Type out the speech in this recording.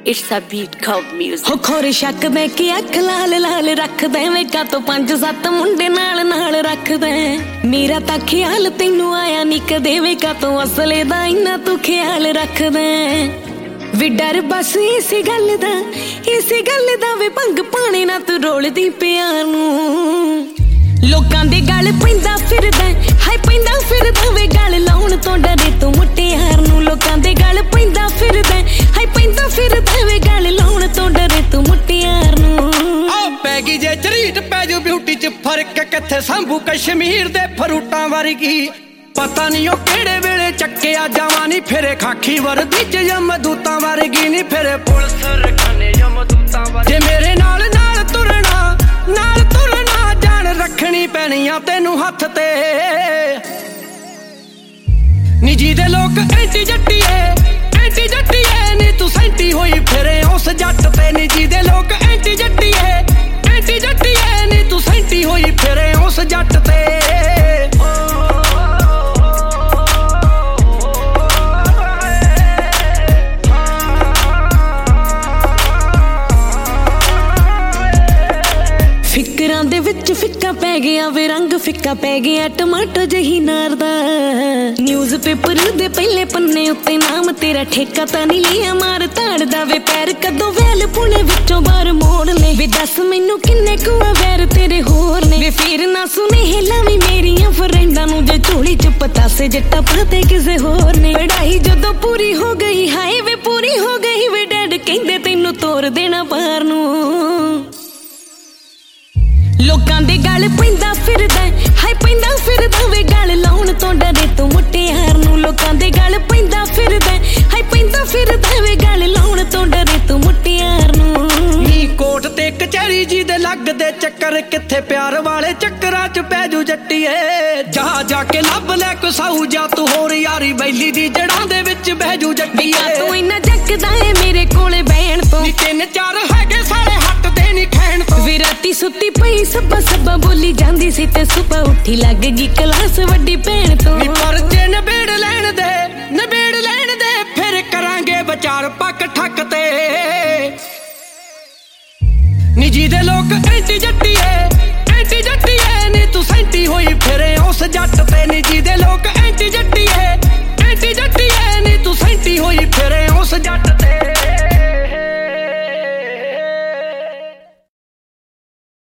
It's a beat called music. हो खोर शक दे कि अख लाल लाल रख दे वे का तो 5-7 मुंडे नाल नाल रख दे मेरा तां ख्याल तैनू आया नी कदे वे का तो असले दा इन्ना तू ख्याल रख दे वे डर बस इसी गल दा वे भंग पाने ना तू रोलदी प्यार नू लोकां दे गल पैंदा फिरदा हाय पैंदा फिरदा वे गल लाउण तो डरे तू मुटियार नू लोकां दे गल पैंदा फिरदा हाय पैंदा फिरदा वे गल लाउण तो डरे तू मुटियार नू आ पैगी जे झरीट पै जू ब्यूटी च फर्क किथे संभू कश्मीर दे फरूटां वर्गी पता नहीं ओ केड़े वेले चक्किया जावां नी फिरे खाकी वर्दी च यमदूतां वर्गी नी फिरे पुलिस रखाने यमदूतां वर्गी जे मेरे नाल नाल तुरना जान रखनी पैनियां तैनू हथ ते नी जी दे लोक एंटी जट्टीए नी तू सेंटी होई फिरे उस जट ते नी जी दे लोक एंटी जट्टीए नी तू सेंटी होई फिरे उस जट ते फिकरां दे विच फिक्का पै गया वे रंग फिक्का पै गया टमाटो जही नार दा न्यूज़ पेपर दे पहले पन्ने उत्ते नाम तेरा ठेका तां नहीं लिया मार ताड़दा वे पैर कदों वैल पुणे विचों बाहर मोड़ ले वे दस मैनू किन्ने कुआ वैर तेरे होर ने वे फिर ना सुने हेला वी मेरियां फ्रेंडां नू जे झोली च पतासे जट्टा पाते किसे होर ने पढ़ाई जदों पूरी हो गई हाय वे पूरी हो गई वे डैड कहंदे तैनू तोर देना बाहर नू लोकां दे गल पैंदा फिरदा हाय पैंदा फिरदा वे गल लाउण तो डरे तू मुटियार नू लोकां दे गल पैंदा फिरदा हाय पैंदा फिरदा वे गल लाउण तो डरे तू मुटियार नू नी कोट ते कचहरी जी दे लगदे चक्कर किथे प्यार वाले चक्करां च पै जू जट्टीए जा के लभ ले कसाऊ जा तू होर यारी बैली दी जड़ां दे विच बह जू जट्टीए तू इन्ना जगदा है मेरे कोले बैण तो नी 3-4 हैगे सारे हट दे नी खैण तो वे राती सुत्ती पई सब्बा बोली जांदी सी ते सुबह उठी लग गई क्लास वड्डी भैण तो नी परचे नबेड़ लैण दे फिर करांगे विचार पक ठक ते नी जी दे लोक एंटी जट्टीए